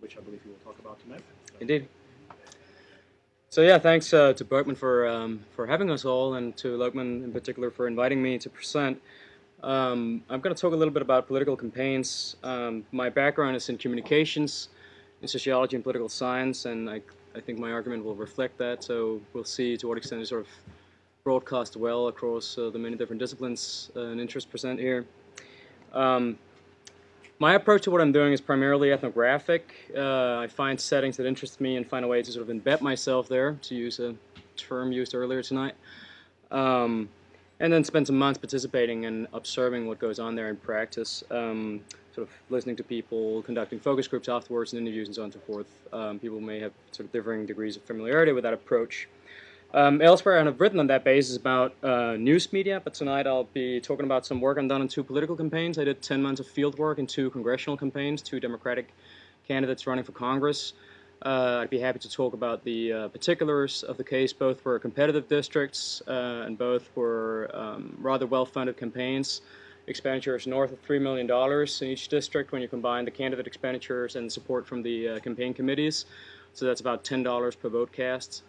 which I believe you will talk about tonight. Indeed. So yeah, thanks to Berkman for having us all, and to Lokman in particular for inviting me to present. I'm going to talk a little bit about political campaigns. My background is in communications, in sociology and political science, and I think my argument will reflect that. So we'll see to what extent it sort of broadcast well across the many different disciplines and interests present here. My approach to what I'm doing is primarily ethnographic. I find settings that interest me and find a way to sort of embed myself there, to use a term used earlier tonight. And then spend some months participating and observing what goes on there in practice, sort of listening to people, conducting focus groups afterwards and interviews and so on and so forth. People may have sort of differing degrees of familiarity with that approach. Elsewhere, I have written on that basis about news media, but tonight I'll be talking about some work I've done in 2 political campaigns. I did 10 months of field work in 2 congressional campaigns, 2 Democratic candidates running for Congress. I'd be happy to talk about the particulars of the case. Both were competitive districts, and both were rather well-funded campaigns. Expenditures north of $3 million in each district when you combine the candidate expenditures and support from the campaign committees. So that's about $10 per vote cast.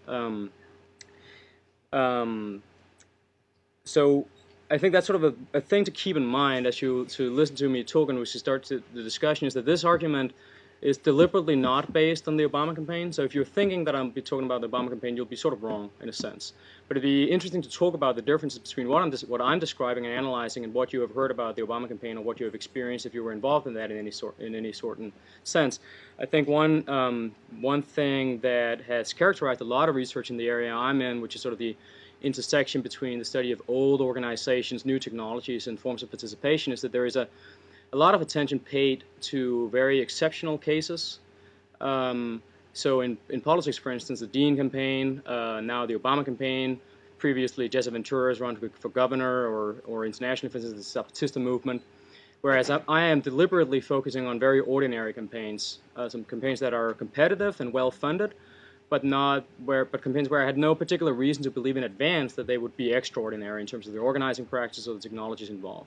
So I think that's sort of a thing to keep in mind as you listen to me talk and we should start the discussion, is that this argument is deliberately not based on the Obama campaign. So if you're thinking that I'll be talking about the Obama campaign, you'll be sort of wrong in a sense. But it'd be interesting to talk about the differences between what I'm describing and analyzing and what you have heard about the Obama campaign or what you have experienced if you were involved in that in any sort of sense. I think one thing that has characterized a lot of research in the area I'm in, which is sort of the intersection between the study of old organizations, new technologies, and forms of participation, is that there is a lot of attention paid to very exceptional cases. So in politics, for instance, the Dean campaign, now the Obama campaign, previously Jesse Ventura's run for governor, or internationally, for instance, the Zapatista movement. Whereas I am deliberately focusing on very ordinary campaigns, some campaigns that are competitive and well-funded, but campaigns where I had no particular reason to believe in advance that they would be extraordinary in terms of the organizing practices or the technologies involved.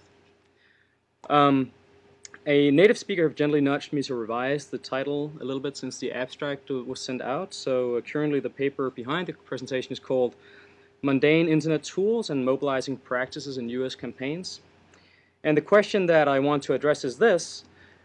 A native speaker have gently nudged me to revise the title a little bit since the abstract was sent out. So currently the paper behind the presentation is called Mundane Internet Tools and Mobilizing Practices in U.S. Campaigns. And the question that I want to address is this.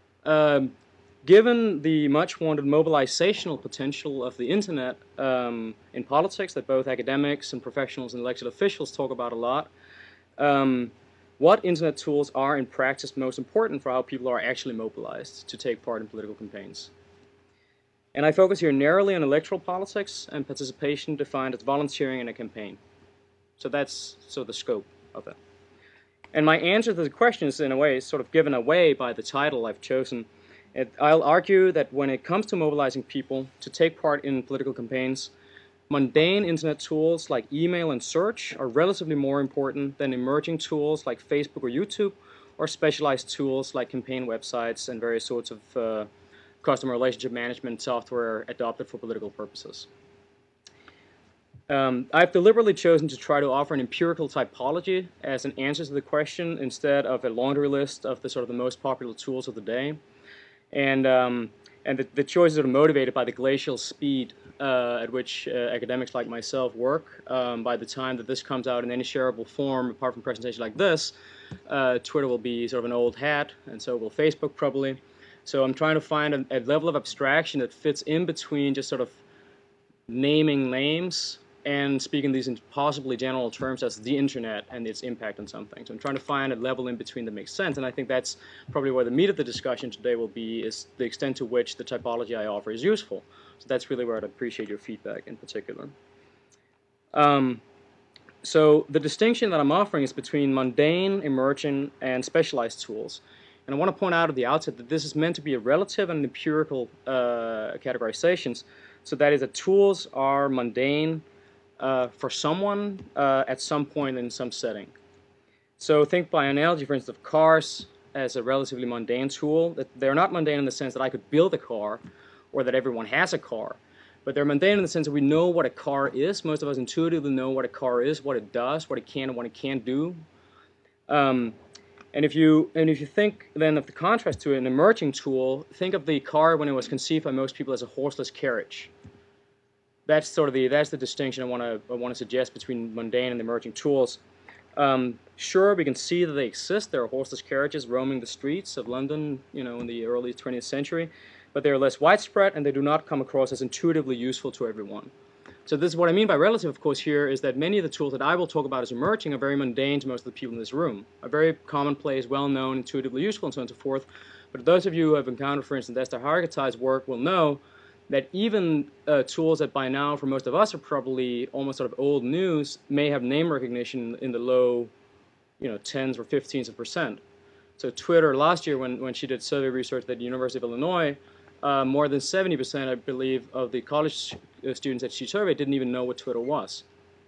Given the much-wanted mobilizational potential of the internet in politics that both academics and professionals and elected officials talk about a lot, what internet tools are in practice most important for how people are actually mobilized to take part in political campaigns? And I focus here narrowly on electoral politics and participation defined as volunteering in a campaign. So that's the scope of it. And my answer to the question is, in a way, sort of given away by the title I've chosen. I'll argue that when it comes to mobilizing people to take part in political campaigns, mundane internet tools like email and search are relatively more important than emerging tools like Facebook or YouTube, or specialized tools like campaign websites and various sorts of customer relationship management software adopted for political purposes. I've deliberately chosen to try to offer an empirical typology as an answer to the question instead of a laundry list of the most popular tools of the day. And the choices are motivated by the glacial speed at which academics like myself work. By the time that this comes out in any shareable form, apart from presentations like this, Twitter will be sort of an old hat, and so will Facebook probably. So I'm trying to find a level of abstraction that fits in between just sort of naming names and speaking these in possibly general terms as the internet and its impact on something. So I'm trying to find a level in between that makes sense, and I think that's probably where the meat of the discussion today will be, is the extent to which the typology I offer is useful. So that's really where I'd appreciate your feedback in particular. So the distinction that I'm offering is between mundane, emergent, and specialized tools. And I want to point out at the outset that this is meant to be a relative and empirical categorizations. So that is that tools are mundane for someone at some point in some setting. So think by analogy, for instance, of cars as a relatively mundane tool. That they're not mundane in the sense that I could build a car or that everyone has a car. But they're mundane in the sense that we know what a car is. Most of us intuitively know what a car is, what it does, what it can and what it can't do. And if you think then of the contrast to an emerging tool, think of the car when it was conceived by most people as a horseless carriage. That's sort of that's the distinction I want to suggest between mundane and emerging tools. Sure, we can see that they exist. There are horseless carriages roaming the streets of London, in the early 20th century, but they are less widespread and they do not come across as intuitively useful to everyone. So this is what I mean by relative, of course, here is that many of the tools that I will talk about as emerging are very mundane to most of the people in this room, are very commonplace, well-known, intuitively useful, and so on and so forth. But those of you who have encountered, for instance, Esther Hargitai's work will know that even tools that by now for most of us are probably almost sort of old news may have name recognition in the low, tens or 15s of percent. So Twitter last year, when she did survey research at the University of Illinois, more than 70%, I believe, of the college students that she surveyed didn't even know what Twitter was.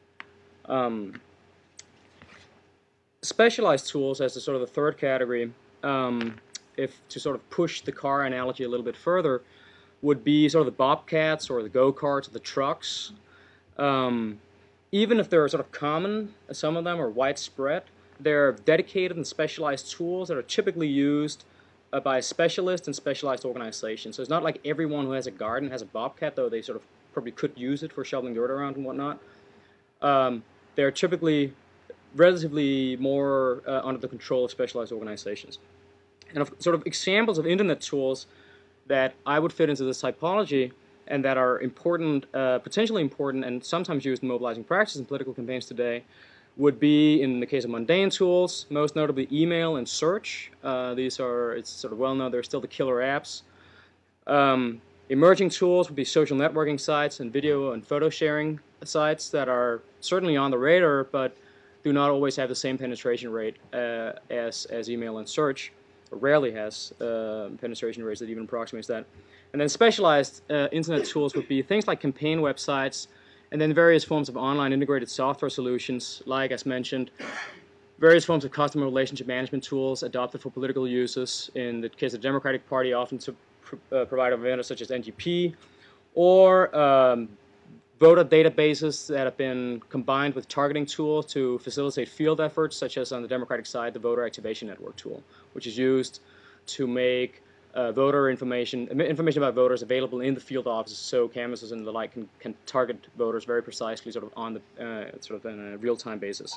Specialized tools as the sort of the third category, if to sort of push the car analogy a little bit further, would be sort of the bobcats or the go-karts or the trucks. Even if they're sort of common, some of them are widespread, they're dedicated and specialized tools that are typically used by specialists and specialized organizations. So it's not like everyone who has a garden has a bobcat, though they sort of probably could use it for shoveling dirt around and whatnot. They're typically relatively more under the control of specialized organizations. And sort of examples of internet tools that I would fit into this typology and that are important, potentially important, and sometimes used in mobilizing practices in political campaigns today would be, in the case of mundane tools, most notably email and search. These are, it's sort of well known, they're still the killer apps. Emerging tools would be social networking sites and video and photo sharing sites that are certainly on the radar, but do not always have the same penetration rate as email and search, or rarely has penetration rates that even approximates that. And then specialized internet tools would be things like campaign websites, and then various forms of online integrated software solutions, like, as mentioned, various forms of customer relationship management tools adopted for political uses. In the case of the Democratic Party, often to provide vendors such as NGP, or voter databases that have been combined with targeting tools to facilitate field efforts, such as on the Democratic side, the Voter Activation Network tool, which is used to make voter information about voters available in the field offices, so canvassers and the like can target voters very precisely, sort of on the sort of on a real-time basis.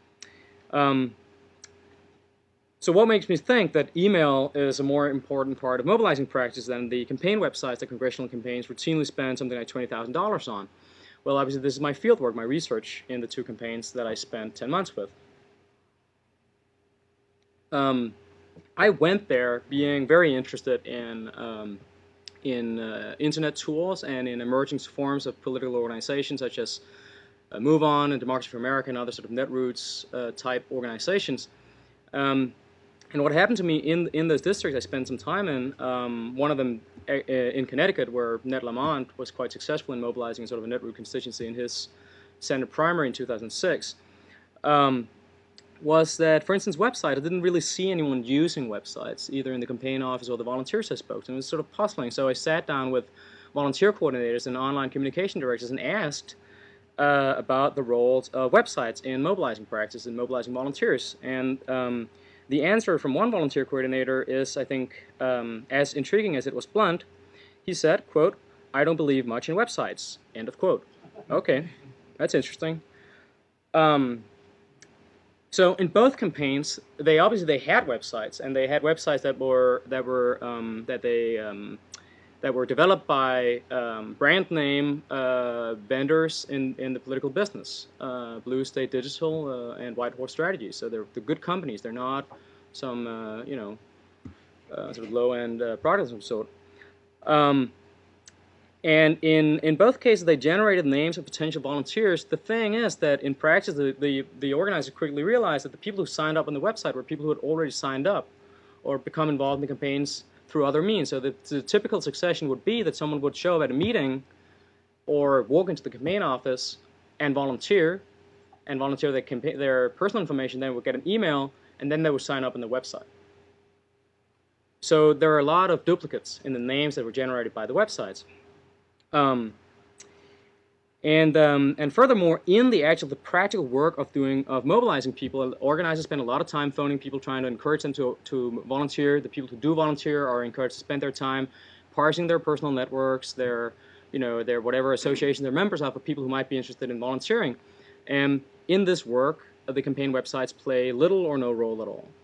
So what makes me think that email is a more important part of mobilizing practice than the campaign websites that congressional campaigns routinely spend something like $20,000 on? Well, obviously this is my fieldwork, my research in the two campaigns that I spent 10 months with. I went there being very interested in internet tools and in emerging forms of political organizations such as MoveOn and Democracy for America and other sort of Netroots type organizations. And what happened to me in those districts I spent some time in, one of them in Connecticut, where Ned Lamont was quite successful in mobilizing sort of a Netroot constituency in his Senate primary in 2006, was that, for instance, website, I didn't really see anyone using websites, either in the campaign office or the volunteers I spoke to, and it was sort of puzzling. So I sat down with volunteer coordinators and online communication directors and asked about the roles of websites in mobilizing practice and mobilizing volunteers. And the answer from one volunteer coordinator is, I think, as intriguing as it was blunt. He said, quote, "I don't believe much in websites," end of quote. Okay, that's interesting. So in both campaigns, they had websites, and they had websites that were developed by brand name vendors in the political business, Blue State Digital and White Horse Strategies. So they're good companies. They're not some sort of low-end products of some sort. And in both cases, they generated names of potential volunteers. The thing is that in practice, the organizer quickly realized that the people who signed up on the website were people who had already signed up or become involved in the campaigns through other means. So the typical succession would be that someone would show up at a meeting or walk into the campaign office and volunteer their personal information, then would get an email, and then they would sign up on the website. So there are a lot of duplicates in the names that were generated by the websites. And furthermore, in the practical work of mobilizing people, organizers spend a lot of time phoning people, trying to encourage them to volunteer. The people who do volunteer are encouraged to spend their time parsing their personal networks, their whatever association they're members of people who might be interested in volunteering. And in this work, the campaign websites play little or no role at all.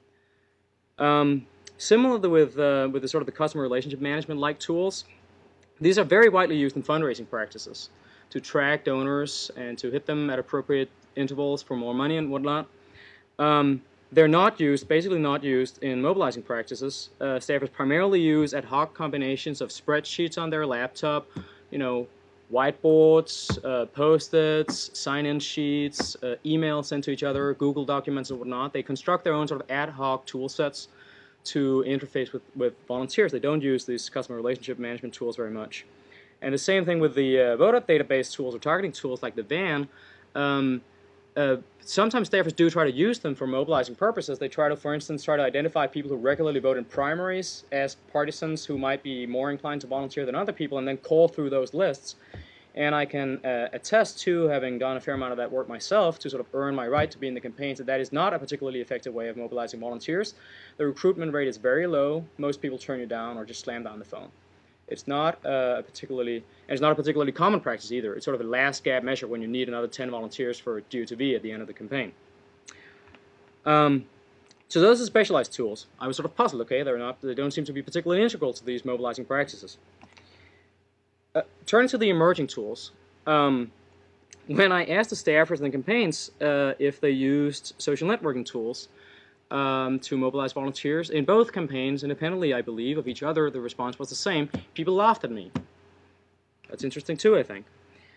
Similarly with the sort of the customer relationship management like tools, these are very widely used in fundraising practices to track donors and to hit them at appropriate intervals for more money and whatnot. They're basically not used in mobilizing practices. Staffers primarily use ad hoc combinations of spreadsheets on their laptop, whiteboards, Post-its, sign-in sheets, emails sent to each other, Google documents and whatnot. They construct their own sort of ad hoc tool sets to interface with volunteers. They don't use these customer relationship management tools very much. And the same thing with the voter database tools or targeting tools like the VAN. Sometimes staffers do try to use them for mobilizing purposes. They try to, for instance, try to identify people who regularly vote in primaries as partisans who might be more inclined to volunteer than other people, and then call through those lists. And I can attest to, having done a fair amount of that work myself, to sort of earn my right to be in the campaigns, that is not a particularly effective way of mobilizing volunteers. The recruitment rate is very low. Most people turn you down or just slam down the phone. It's not a particularly common practice either. It's sort of a last gap measure when you need another 10 volunteers for due to be at the end of the campaign. So those are specialized tools. I was sort of puzzled. Okay, they don't seem to be particularly integral to these mobilizing practices. Turning to the emerging tools, when I asked the staffers in the campaigns if they used social networking tools to mobilize volunteers, in both campaigns, independently, I believe, of each other, the response was the same. People laughed at me. That's interesting too, I think.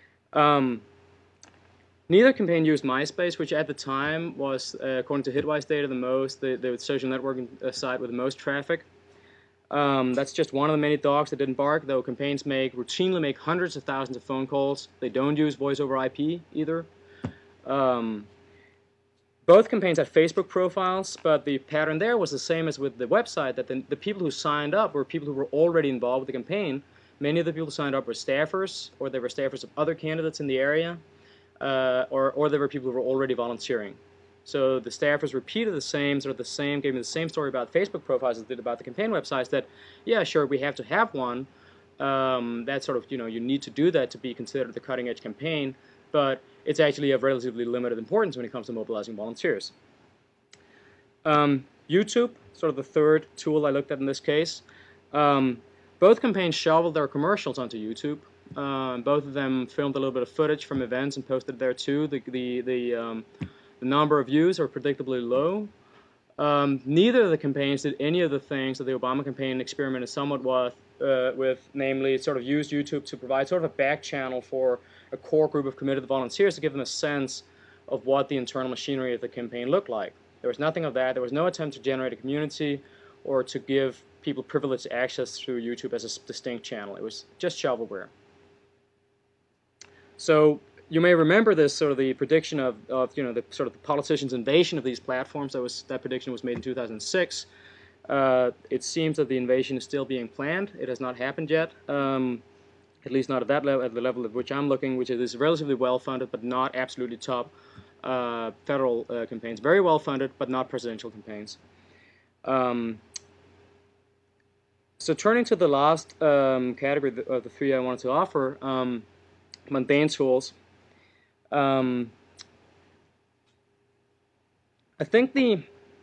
Neither campaign used MySpace, which at the time was, according to Hitwise data, the social networking site with the most traffic. That's just one of the many dogs that didn't bark, though campaigns routinely make hundreds of thousands of phone calls. They don't use voice over IP either. Both campaigns had Facebook profiles, but the pattern there was the same as with the website, that the people who signed up were people who were already involved with the campaign. Many of the people who signed up were staffers, or they were staffers of other candidates in the area, or they were people who were already volunteering. So the staffers repeated gave me the same story about Facebook profiles as they did about the campaign websites, that, yeah, sure, we have to have one. That's sort of, you need to do that to be considered the cutting-edge campaign, but it's actually of relatively limited importance when it comes to mobilizing volunteers. YouTube, sort of the third tool I looked at in this case. Both campaigns shoveled their commercials onto YouTube. Both of them filmed a little bit of footage from events and posted it there too. The number of views are predictably low. Neither of the campaigns did any of the things that the Obama campaign experimented somewhat with, namely sort of used YouTube to provide sort of a back channel for a core group of committed volunteers to give them a sense of what the internal machinery of the campaign looked like. There was nothing of that. There was no attempt to generate a community or to give people privileged access through YouTube as a distinct channel. It was just shovelware. So you may remember this sort of the prediction of the sort of the politicians' invasion of these platforms. That prediction was made in 2006. It seems that the invasion is still being planned. It has not happened yet, at least not at that level, at the level at which I'm looking, which is relatively well-funded but not absolutely top federal campaigns. Very well-funded but not presidential campaigns. So turning to the last category of the three I wanted to offer, mundane tools. I think the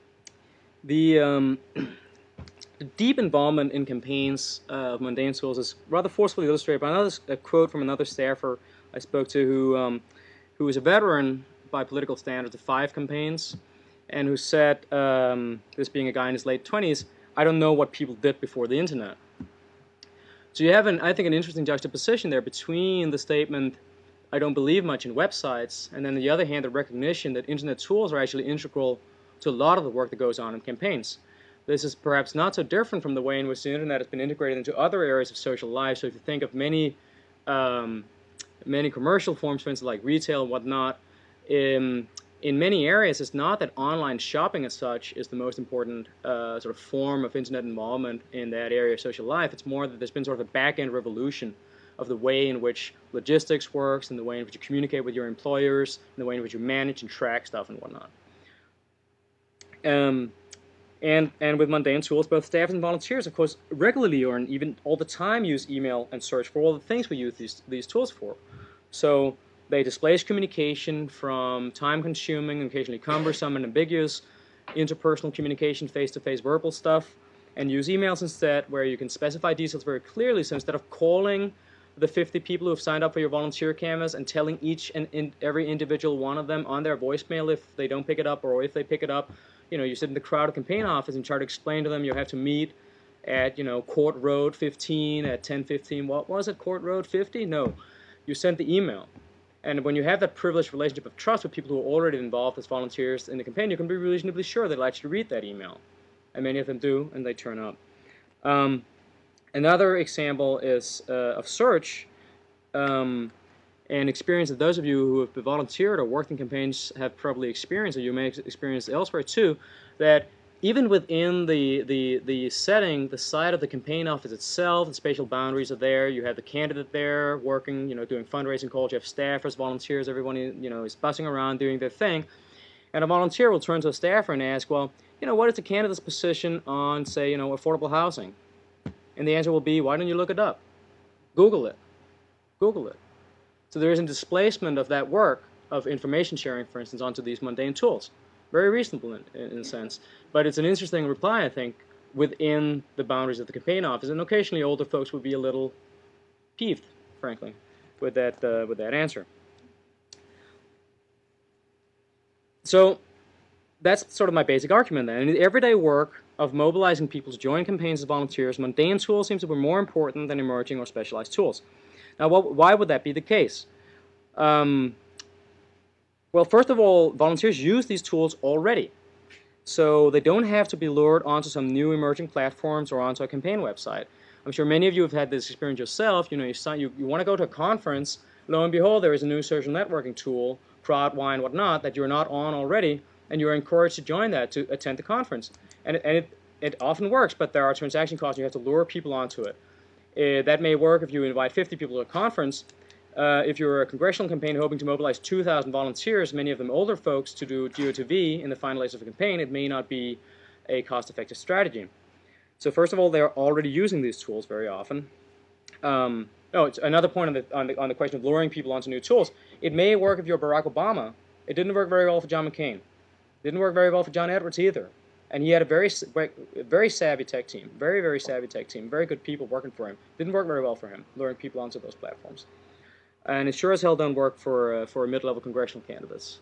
deep involvement in campaigns of mundane tools is rather forcefully illustrated by a quote from another staffer I spoke to who was a veteran by political standards of 5 campaigns, and who said, this being a guy in his late 20s, I don't know what people did before the internet. So you have, I think, an interesting juxtaposition there between the statement, I don't believe much in websites, and then on the other hand, the recognition that internet tools are actually integral to a lot of the work that goes on in campaigns. This is perhaps not so different from the way in which the internet has been integrated into other areas of social life. So if you think of many commercial forms, for instance, like retail and whatnot, in many areas, it's not that online shopping as such is the most important sort of form of internet involvement in that area of social life. It's more that there's been sort of a back-end revolution of the way in which logistics works, and the way in which you communicate with your employers, and the way in which you manage and track stuff and whatnot. And with mundane tools, both staff and volunteers, of course, regularly or even all the time use email and search for all the things we use these tools for. So they displace communication from time-consuming, occasionally cumbersome and ambiguous interpersonal communication, face-to-face verbal stuff, and use emails instead, where you can specify details very clearly. So instead of calling the 50 people who have signed up for your volunteer canvas and telling each and every individual one of them on their voicemail if they don't pick it up, or if they pick it up, you sit in the crowd campaign office and try to explain to them you have to meet at, Court Road 15 at 10:15. What was it, Court Road 50? No. You sent the email. And when you have that privileged relationship of trust with people who are already involved as volunteers in the campaign, you can be reasonably sure they'll actually read that email. And many of them do, and they turn up. Another example is of search. An experience that those of you who have volunteered or worked in campaigns have probably experienced, or you may experience elsewhere too, that even within the setting, the site of the campaign office itself, the spatial boundaries are there. You have the candidate there working, doing fundraising calls. You have staffers, volunteers, everyone, is buzzing around doing their thing. And a volunteer will turn to a staffer and ask, well, what is the candidate's position on, say, affordable housing? And the answer will be, why don't you look it up? Google it. Google it. So there is a displacement of that work of information sharing, for instance, onto these mundane tools. Very reasonable in a sense. But it's an interesting reply, I think, within the boundaries of the campaign office. And occasionally older folks would be a little peeved, frankly, with that answer. So that's sort of my basic argument then. In the everyday work of mobilizing people to join campaigns as volunteers, mundane tools seem to be more important than emerging or specialized tools. Now, why would that be the case? Well, first of all, volunteers use these tools already. So they don't have to be lured onto some new emerging platforms or onto a campaign website. I'm sure many of you have had this experience yourself. You want to go to a conference, lo and behold, there is a new social networking tool, Crowdwine, whatnot, that you're not on already, and you're encouraged to join that to attend the conference. And it often works, but there are transaction costs. You have to lure people onto it. That may work if you invite 50 people to a conference. If you're a congressional campaign hoping to mobilize 2,000 volunteers, many of them older folks, to do GO2V in the final days of a campaign, it may not be a cost-effective strategy. So first of all, they're already using these tools very often. It's another point on the question of luring people onto new tools. It may work if you're Barack Obama. It didn't work very well for John McCain. It didn't work very well for John Edwards either. And he had a very savvy tech team, very savvy tech team, very good people working for him. Didn't work very well for him, luring people onto those platforms. And it sure as hell don't work for mid-level congressional candidates.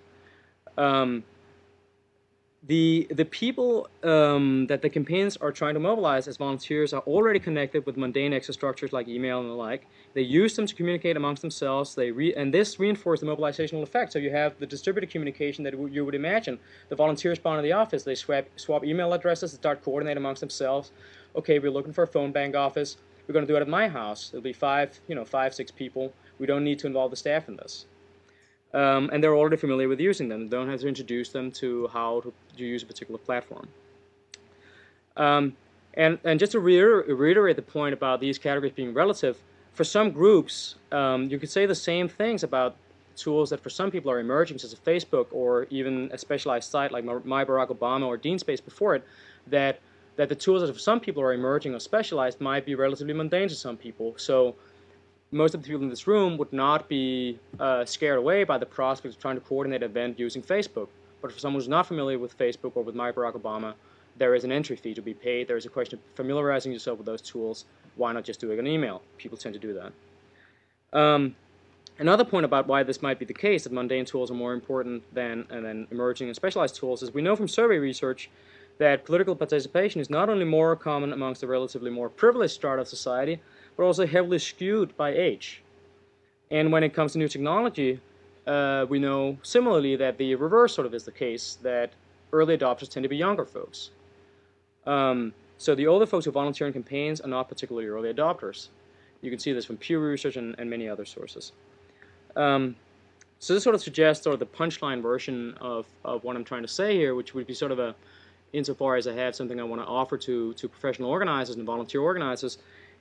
The people that the campaigns are trying to mobilize as volunteers are already connected with mundane exostructures like email and the like. They use them to communicate amongst themselves. And this reinforces the mobilizational effect. So you have the distributed communication that you would imagine. The volunteers spawn in the office. They swap email addresses, start coordinating amongst themselves. Okay, we're looking for a phone bank office. We're going to do it at my house. It'll be 5, 6 people. We don't need to involve the staff in this. And they're already familiar with using them. They don't have to introduce them to how to use a particular platform. And just to reiterate the point about these categories being relative, for some groups, you could say the same things about tools that for some people are emerging, such as Facebook or even a specialized site like My Barack Obama or DeanSpace before it, that the tools that for some people are emerging or specialized might be relatively mundane to some people. So most of the people in this room would not be scared away by the prospect of trying to coordinate an event using Facebook. But for someone who's not familiar with Facebook or with My Barack Obama, there is an entry fee to be paid. There is a question of familiarizing yourself with those tools. Why not just do it on email? People tend to do that. Another point about why this might be the case, that mundane tools are more important than emerging and specialized tools, is we know from survey research that political participation is not only more common amongst the relatively more privileged strata of society, but also heavily skewed by age. And when it comes to new technology, we know similarly that the reverse sort of is the case, that early adopters tend to be younger folks. So the older folks who volunteer in campaigns are not particularly early adopters. You can see this from Pew Research and many other sources. So this sort of suggests sort of the punchline version of what I'm trying to say here, which would be sort of insofar as I have something I want to offer to professional organizers and volunteer organizers,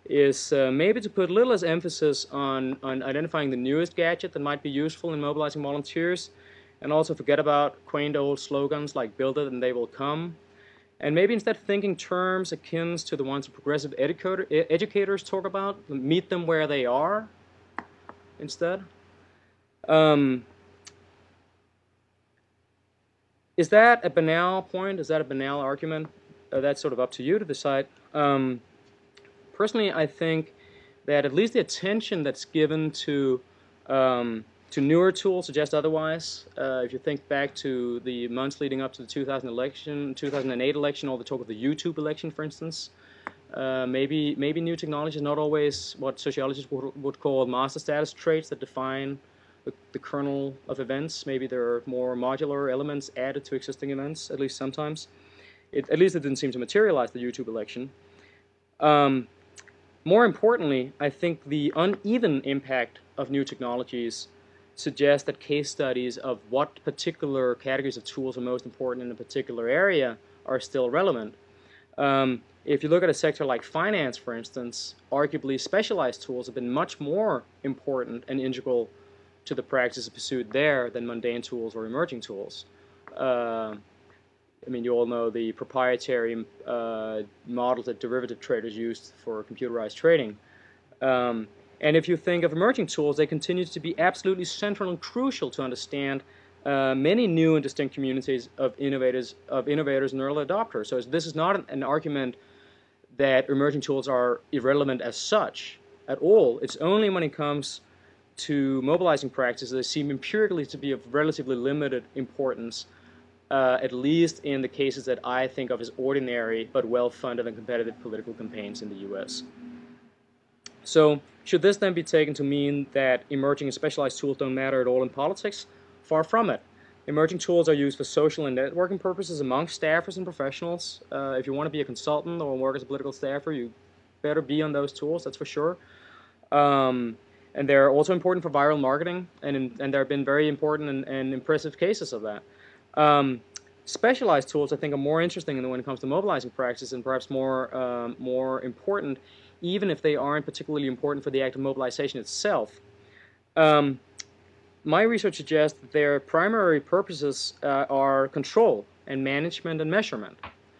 is maybe to put a little less emphasis on identifying the newest gadget that might be useful in mobilizing volunteers, and also forget about quaint old slogans like "build it and they will come," and maybe instead thinking terms akin to the ones progressive educators talk about, meet them where they are instead. Is that a banal point? Is that a banal argument? That's sort of up to you to decide. Personally, I think that at least the attention that's given to newer tools suggests otherwise. If you think back to the months leading up to the 2008 election, all the talk of the YouTube election, for instance, maybe new technology is not always what sociologists would call master status traits that define the kernel of events. Maybe there are more modular elements added to existing events, at least sometimes. At least it didn't seem to materialize the YouTube election. More importantly, I think the uneven impact of new technologies suggests that case studies of what particular categories of tools are most important in a particular area are still relevant. If you look at a sector like finance, for instance, arguably specialized tools have been much more important and integral to the practices pursued there than mundane tools or emerging tools. I mean, you all know the proprietary models that derivative traders used for computerized trading. And if you think of emerging tools, they continue to be absolutely central and crucial to understand many new and distinct communities of innovators and early adopters. So this is not an argument that emerging tools are irrelevant as such at all. It's only when it comes to mobilizing practices that seem empirically to be of relatively limited importance, at least in the cases that I think of as ordinary but well-funded and competitive political campaigns in the US. So should this then be taken to mean that emerging and specialized tools don't matter at all in politics? Far from it. Emerging tools are used for social and networking purposes among staffers and professionals. If you want to be a consultant or work as a political staffer, you better be on those tools, that's for sure. And they're also important for viral marketing, and there have been very important and impressive cases of that. Specialized tools, I think, are more interesting when it comes to mobilizing practices, and perhaps more important, even if they aren't particularly important for the act of mobilization itself. My research suggests that their primary purposes are control and management and measurement.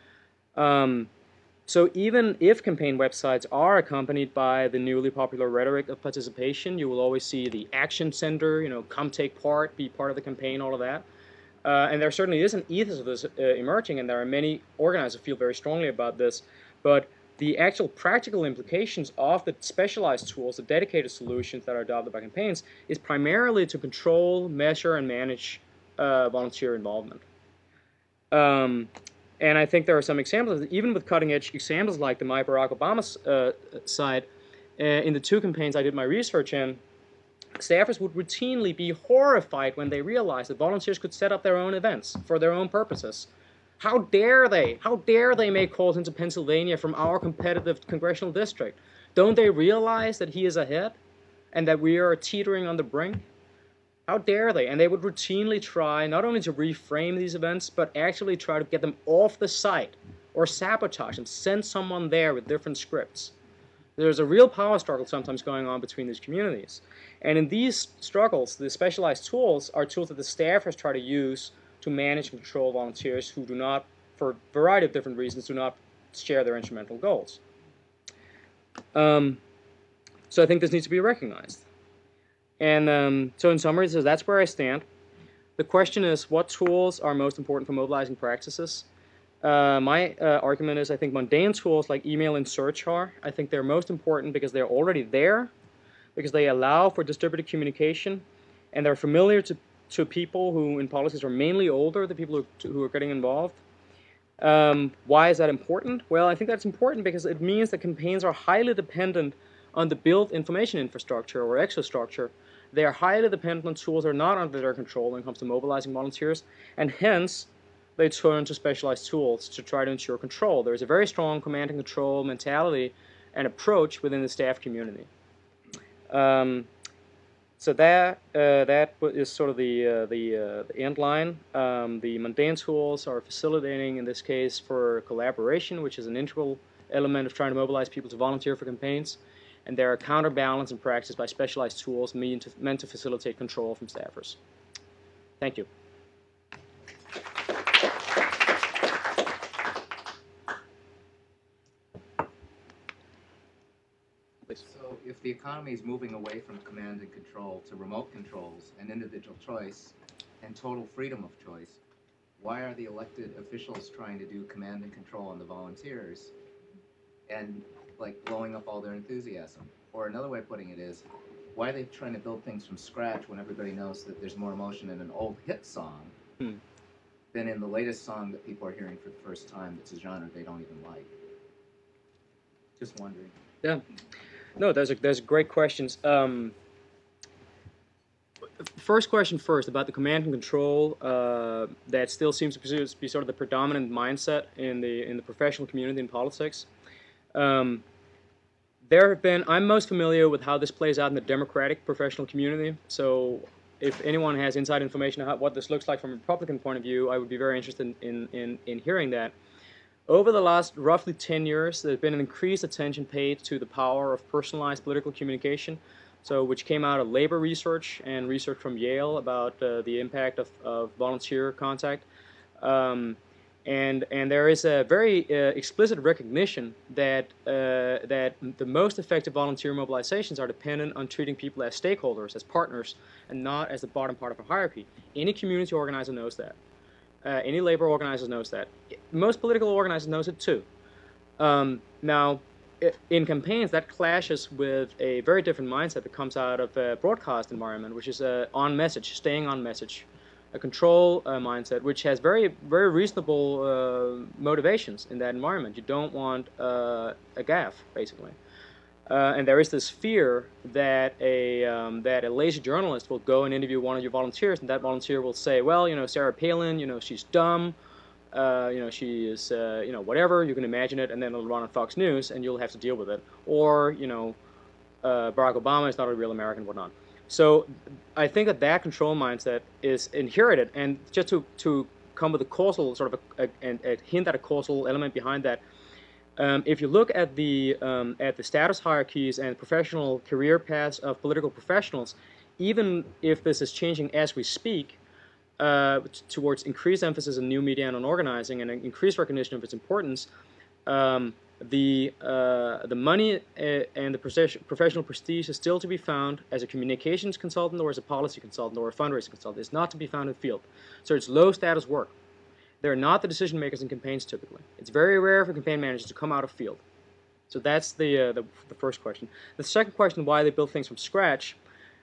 So even if campaign websites are accompanied by the newly popular rhetoric of participation, you will always see the action center, come take part, be part of the campaign, all of that. And there certainly is an ethos of this emerging, and there are many organizers who feel very strongly about this. But the actual practical implications of the specialized tools, the dedicated solutions that are adopted by campaigns, is primarily to control, measure, and manage volunteer involvement. And I think there are some examples, even with cutting-edge examples like the My Barack Obama site. In the two campaigns I did my research in, staffers would routinely be horrified when they realized that volunteers could set up their own events for their own purposes. How dare they? How dare they make calls into Pennsylvania from our competitive congressional district? Don't they realize that he is ahead and that we are teetering on the brink? How dare they? And they would routinely try not only to reframe these events, but actually try to get them off the site or sabotage them, send someone there with different scripts. There's a real power struggle sometimes going on between these communities. And in these struggles, the specialized tools are tools that the staffers try to use to manage and control volunteers who do not, for a variety of different reasons, do not share their instrumental goals. So I think this needs to be recognized. And so in summary, so that's where I stand. The question is, what tools are most important for mobilizing practices? My argument is I think mundane tools like email and search are. I think they're most important because they're already there, because they allow for distributed communication, and they're familiar to people who in politics are mainly older, the people who are getting involved. Why is that important? Well, I think that's important because it means that campaigns are highly dependent on the built information infrastructure or exostructure. They are highly dependent on tools that are not under their control when it comes to mobilizing volunteers, and hence they turn to specialized tools to try to ensure control. There is a very strong command and control mentality and approach within the staff community. So that is sort of the end line. The mundane tools are facilitating, in this case, for collaboration, which is an integral element of trying to mobilize people to volunteer for campaigns, and they are counterbalanced in practice by specialized tools meant to facilitate control from staffers. Thank you. Please. So if the economy is moving away from command and control to remote controls and individual choice and total freedom of choice, why are the elected officials trying to do command and control on the volunteers and like blowing up all their enthusiasm? Or another way of putting it is, why are they trying to build things from scratch when everybody knows that there's more emotion in an old hit song than in the latest song that people are hearing for the first time that's a genre they don't even like? Just wondering. Yeah. No, those are great questions. First question first, about the command and control that still seems to be sort of the predominant mindset in the professional community in politics. I'm most familiar with how this plays out in the Democratic professional community. So if anyone has inside information on what this looks like from a Republican point of view, I would be very interested in hearing that. Over the last roughly 10 years, there's been an increased attention paid to the power of personalized political communication, which came out of labor research and research from Yale about the impact of volunteer contact. And there is a very explicit recognition that the most effective volunteer mobilizations are dependent on treating people as stakeholders, as partners, and not as the bottom part of a hierarchy. Any community organizer knows that. Any labor organizer knows that. Most political organizers knows it too. Now, in campaigns, that clashes with a very different mindset that comes out of a broadcast environment, which is on message, staying on message, a control mindset, which has very, very reasonable motivations in that environment. You don't want a gaffe, basically. And there is this fear that a lazy journalist will go and interview one of your volunteers, and that volunteer will say, well, Sarah Palin, she's dumb, she is, whatever, you can imagine it, and then it'll run on Fox News, and you'll have to deal with it. Or, Barack Obama is not a real American, whatnot. So I think that control mindset is inherited, and just to come with a causal, sort of a hint at a causal element behind that, if you look at the status hierarchies and professional career paths of political professionals, even if this is changing as we speak, towards increased emphasis on new media and on organizing and an increased recognition of its importance, the money and the professional prestige is still to be found as a communications consultant or as a policy consultant or a fundraising consultant. It's not to be found in the field. So it's low status work. They're not the decision makers in campaigns typically. It's very rare for campaign managers to come out of field. So that's the first question. The second question, why they build things from scratch,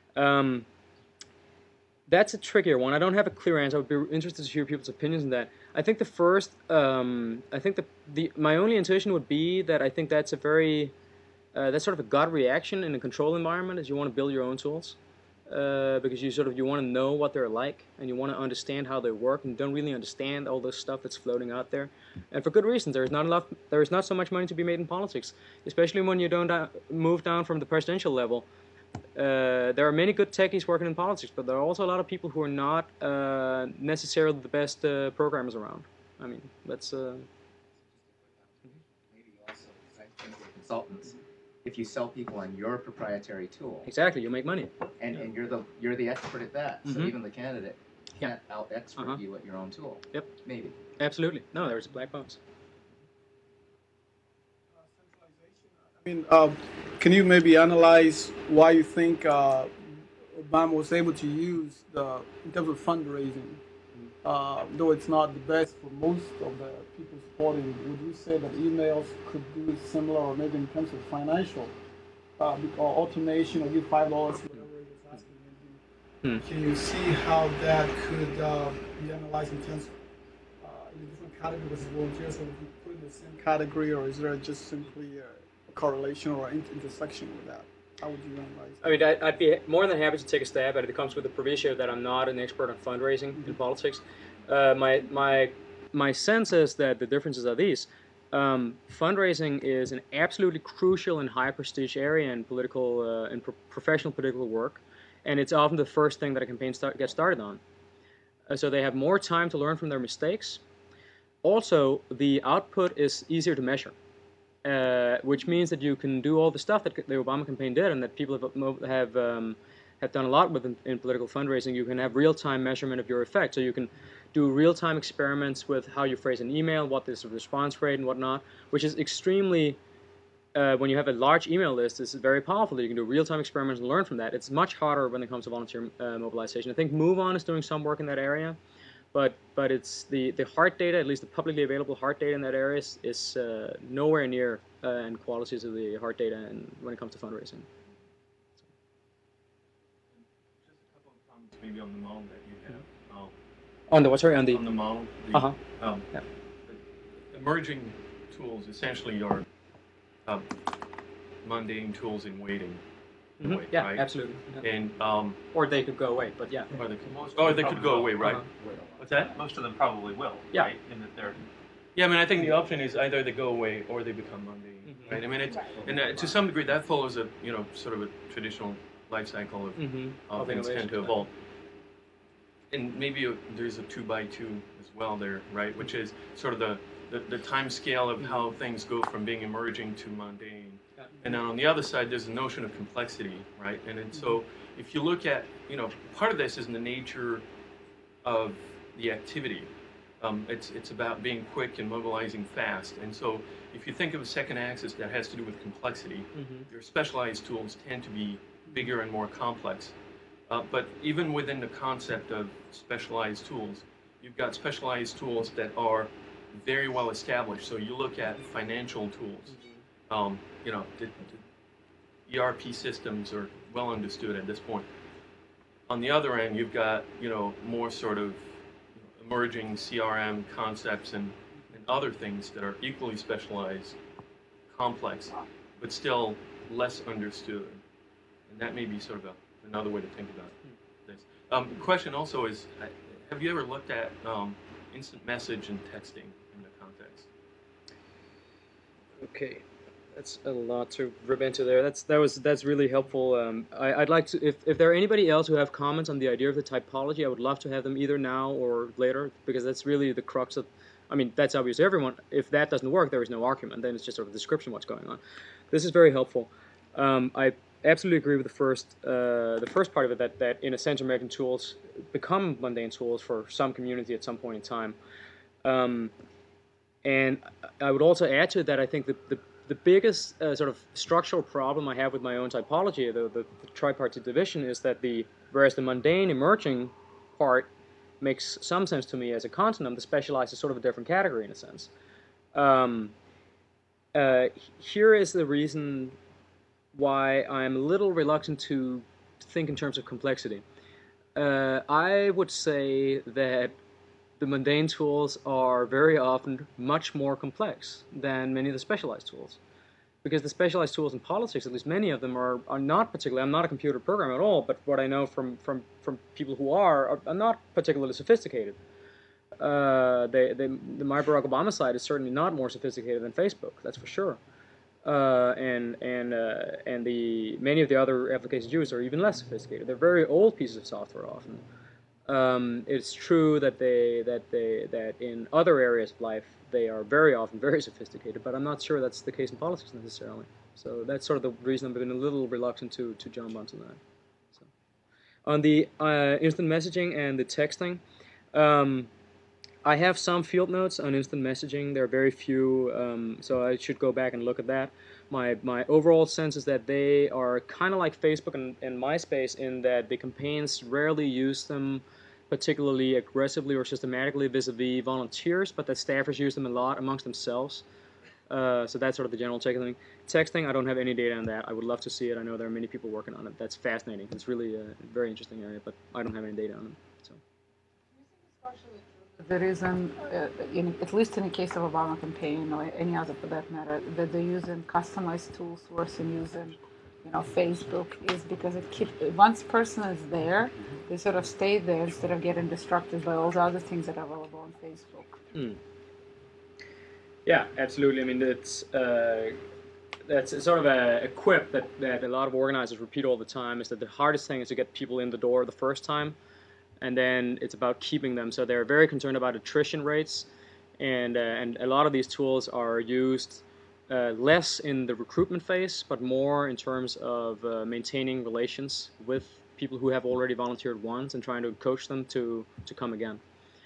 that's a trickier one. I don't have a clear answer. I would be interested to hear people's opinions on that. I think the first, my only intuition would be that I think that's that's sort of a gut reaction in a control environment, is you want to build your own tools. Because you want to know what they're like, and you want to understand how they work, and don't really understand all this stuff that's floating out there, and for good reason. There is not so much money to be made in politics, especially when you don't move down from the presidential level. There are many good techies working in politics, but there are also a lot of people who are not necessarily the best programmers around. I mean, that's maybe also consultants. If you sell people on your proprietary tool, exactly, you make money, and you're the expert at that. So even the candidate can't out-expert you at your own tool. Yep, maybe. Absolutely. No, there's a black box. I mean, can you maybe analyze why you think Obama was able to use in terms of fundraising, though it's not the best for most of the people supporting, would you say that emails could do similar, or maybe in terms of financial, or automation, or give $5, whatever it is asking you to do? Can you see how that could be analyzed in terms of in different categories of volunteers, or if you put in the same category, or is there just simply a correlation or intersection with that? How would you analyze that? I mean, I'd be more than happy to take a stab at it. It comes with the proviso that I'm not an expert on fundraising in politics. My sense is that the differences are these. Fundraising is an absolutely crucial and high prestige area in political and professional political work, and it's often the first thing that a campaign gets started on. So they have more time to learn from their mistakes. Also, the output is easier to measure. which means that you can do all the stuff that the Obama campaign did, and that people have done a lot with in political fundraising. You can have real-time measurement of your effect, so you can do real-time experiments with how you phrase an email, what is the response rate, and whatnot, which is extremely. When you have a large email list, it's very powerful that you can do real-time experiments and learn from that. It's much harder when it comes to volunteer mobilization. I think MoveOn is doing some work in that area, but it's the hard data, at least the publicly available hard data in that area, is nowhere near in quality to the hard data when it comes to fundraising. Just a couple of comments maybe on the model that you have. On the what? Sorry, on the model. Yeah. The emerging tools essentially are mundane tools in waiting. Mm-hmm. Way, yeah, right? absolutely. Yeah. And or they could go away, but yeah. Or they could go away, right? What's that? Most of them probably will, Yeah. right? In that they're Yeah, I mean, I think the option is either they go away or they become mundane, Mm-hmm. right? I mean, and to some degree that follows a sort of a traditional life cycle of Mm-hmm. how things tend to evolve. And maybe there's a 2x2 as well there, right? Which is sort of the time scale of how things go from being emerging to mundane. And then on the other side, there's a notion of complexity, right? And so if you look at, part of this is in the nature of the activity. It's about being quick and mobilizing fast. And so if you think of a second axis that has to do with complexity, your specialized tools tend to be bigger and more complex. But even within the concept of specialized tools, you've got specialized tools that are very well established. So you look at financial tools. The ERP systems are well understood at this point. On the other end, you've got more sort of emerging CRM concepts and other things that are equally specialized, complex, but still less understood. And that may be sort of another way to think about this. The question also is, have you ever looked at instant message and texting in the context? Okay, that's a lot to rip into there. That's really helpful. I'd like to, if there are anybody else who have comments on the idea of the typology, I would love to have them either now or later, because that's really the crux of. I mean, that's obvious to everyone. If that doesn't work, there is no argument. Then it's just sort of a description of what's going on. This is very helpful. I absolutely agree with the first part of it, that in a sense American tools become mundane tools for some community at some point in time. And I would also add to that, I think the biggest sort of structural problem I have with my own typology, the tripartite division, is that whereas the mundane emerging part makes some sense to me as a continuum, the specialized is sort of a different category in a sense. Here is the reason why I'm a little reluctant to think in terms of complexity. I would say that the mundane tools are very often much more complex than many of the specialized tools. Because the specialized tools in politics, at least many of them, are not particularly, I'm not a computer programmer at all, but what I know from people who are not particularly sophisticated. The My Barack Obama side is certainly not more sophisticated than Facebook, that's for sure. And many of the other applications used are even less sophisticated. They're very old pieces of software often. It's true that that in other areas of life they are very often very sophisticated, but I'm not sure that's the case in politics necessarily. So that's sort of the reason I've been a little reluctant to jump onto that. So, on the instant messaging and the texting, I have some field notes on instant messaging. There are very few, so I should go back and look at that. My overall sense is that they are kind of like Facebook and MySpace in that the campaigns rarely use them particularly aggressively or systematically vis-a-vis volunteers, but that staffers use them a lot amongst themselves. So that's sort of the general take thing. Texting, I don't have any data on that. I would love to see it. I know there are many people working on it. That's fascinating. It's really a very interesting area, but I don't have any data on it. So. There is at least in the case of Obama campaign or any other for that matter, that they're using customized tools worse than using, Facebook, is because once person is there, they sort of stay there instead of getting distracted by all the other things that are available on Facebook. Yeah, absolutely. I mean, that's sort of a quip that a lot of organizers repeat all the time, is that the hardest thing is to get people in the door the first time, and then it's about keeping them. So they're very concerned about attrition rates, and a lot of these tools are used less in the recruitment phase, but more in terms of maintaining relations with people who have already volunteered once and trying to coach them to come again.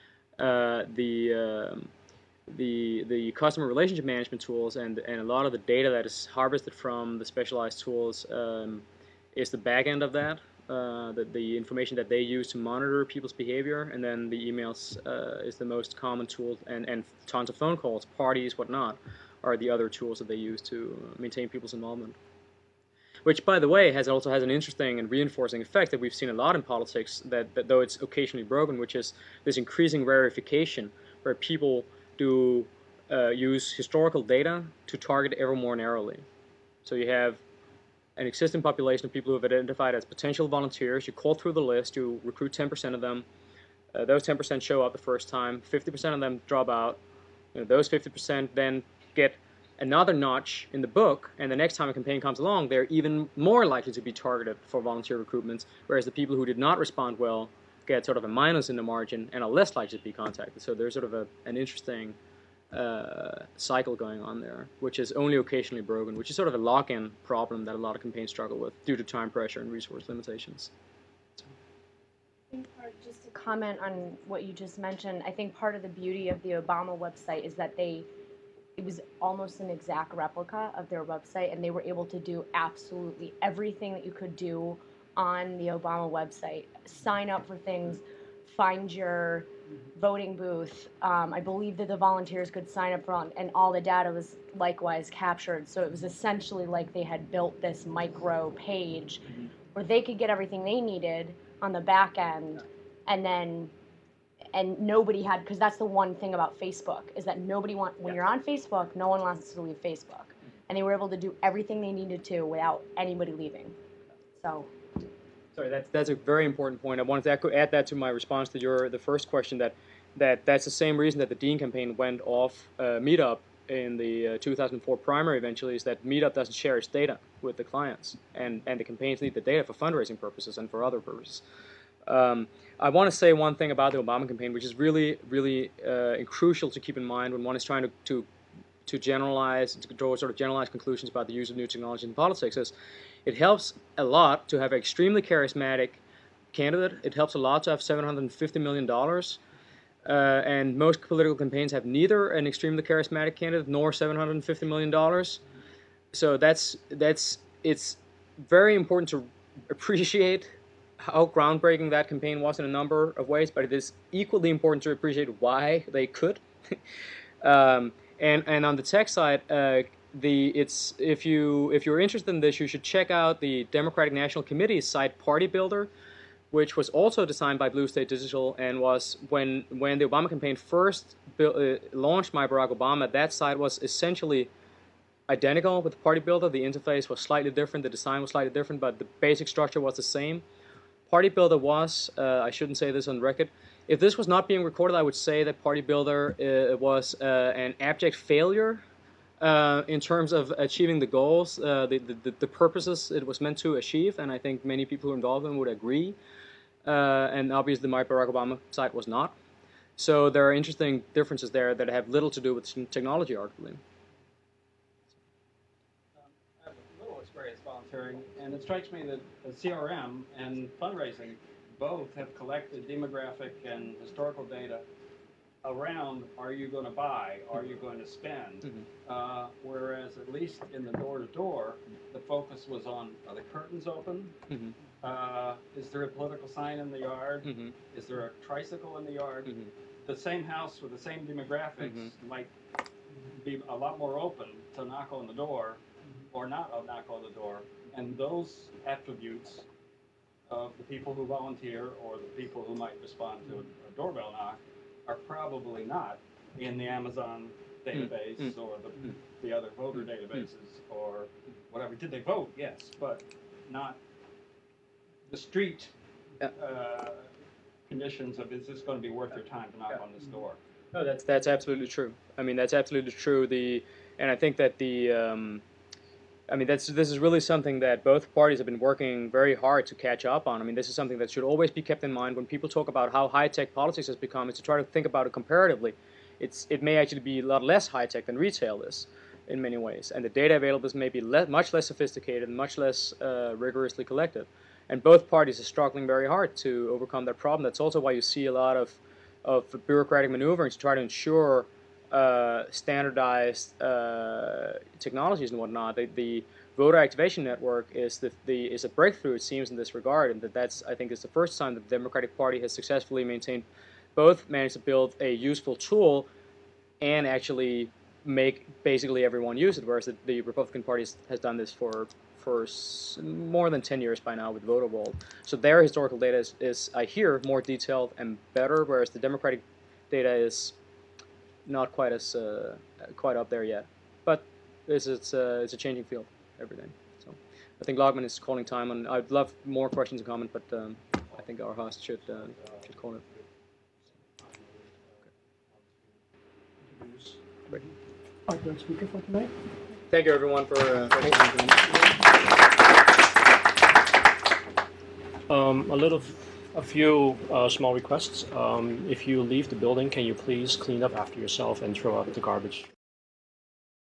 The customer relationship management tools and a lot of the data that is harvested from the specialized tools is the back end of that. The information that they use to monitor people's behavior, and then the emails is the most common tool, and tons of phone calls, parties, whatnot, are the other tools that they use to maintain people's involvement. Which, by the way, also has an interesting and reinforcing effect that we've seen a lot in politics, that though it's occasionally broken, which is this increasing verification, where people do use historical data to target ever more narrowly. So you have an existing population of people who have identified as potential volunteers. You call through the list, you recruit 10% of them. Those 10% show up the first time. 50% of them drop out. Those 50% then get another notch in the book, and the next time a campaign comes along, they're even more likely to be targeted for volunteer recruitments, whereas the people who did not respond well get sort of a minus in the margin and are less likely to be contacted. So there's sort of an interesting cycle going on there, which is only occasionally broken, which is sort of a lock-in problem that a lot of campaigns struggle with due to time pressure and resource limitations. Just to comment on what you just mentioned, I think part of the beauty of the Obama website is that it was almost an exact replica of their website, and they were able to do absolutely everything that you could do on the Obama website. Sign up for things, find your voting booth. I believe that the volunteers could sign up for, and all the data was likewise captured. So it was essentially like they had built this micro page where they could get everything they needed on the back end, and nobody had, because that's the one thing about Facebook, is that when you're on Facebook, no one wants to leave Facebook. And they were able to do everything they needed to without anybody leaving. So. Sorry, that's a very important point. I wanted to add that to my response to the first question, that's the same reason that the Dean campaign went off Meetup in the 2004 primary eventually, is that Meetup doesn't share its data with the clients, and the campaigns need the data for fundraising purposes and for other purposes. I want to say one thing about the Obama campaign, which is really, really crucial to keep in mind when one is trying to generalize, to draw sort of generalized conclusions about the use of new technology in politics, is it helps a lot to have an extremely charismatic candidate. It helps a lot to have $750 million. And most political campaigns have neither an extremely charismatic candidate nor $750 million. So it's very important to appreciate how groundbreaking that campaign was in a number of ways, but it is equally important to appreciate why they could. And on the tech side, if you're interested in this, you should check out the Democratic National Committee's site, Party Builder, which was also designed by Blue State Digital, and was when the Obama campaign first launched My Barack Obama. That site was essentially identical with Party Builder. The interface was slightly different, the design was slightly different, but the basic structure was the same. Party Builder was, I shouldn't say this on record, if this was not being recorded, I would say that Party Builder was an abject failure in terms of achieving the goals, the purposes it was meant to achieve, and I think many people who are involved in it would agree. And obviously my Barack Obama site was not. So there are interesting differences there that have little to do with technology, arguably. I have a little experience volunteering, and it strikes me that the CRM and fundraising both have collected demographic and historical data around, are you going to buy, are you going to spend, whereas at least in the door-to-door, the focus was on, are the curtains open, is there a political sign in the yard, is there a tricycle in the yard. The same house with the same demographics might be a lot more open to knock on the door or not knock on the door, and those attributes of the people who volunteer or the people who might respond to a doorbell knock are probably not in the Amazon database or the other voter databases or whatever. Did they vote? Yes, but not the street conditions of, is this going to be worth your time to knock on this door? No, that's absolutely true. I mean, that's absolutely true. And I think that this is really something that both parties have been working very hard to catch up on. I mean, this is something that should always be kept in mind when people talk about how high-tech politics has become, is to try to think about it comparatively. It may actually be a lot less high-tech than retail is. in many ways, and the data available is maybe much less sophisticated and much less rigorously collected. And both parties are struggling very hard to overcome that problem. That's also why you see a lot of bureaucratic maneuvering to try to ensure standardized technologies and whatnot. The voter activation network is a breakthrough, it seems, in this regard, and that's I think is the first time that the Democratic Party has successfully managed to build a useful tool and actually make basically everyone use it, whereas the Republican Party has done this for more than 10 years by now with VoterVault. So their historical data is, I hear, more detailed and better, whereas the Democratic data is not quite up there yet. But it's a changing field every day. So I think Logman is calling time, and I'd love more questions and comments, but I think our host should call it. Great. Our third speaker for tonight. Thank you, everyone, for a few small requests. If you leave the building, can you please clean up after yourself and throw out the garbage?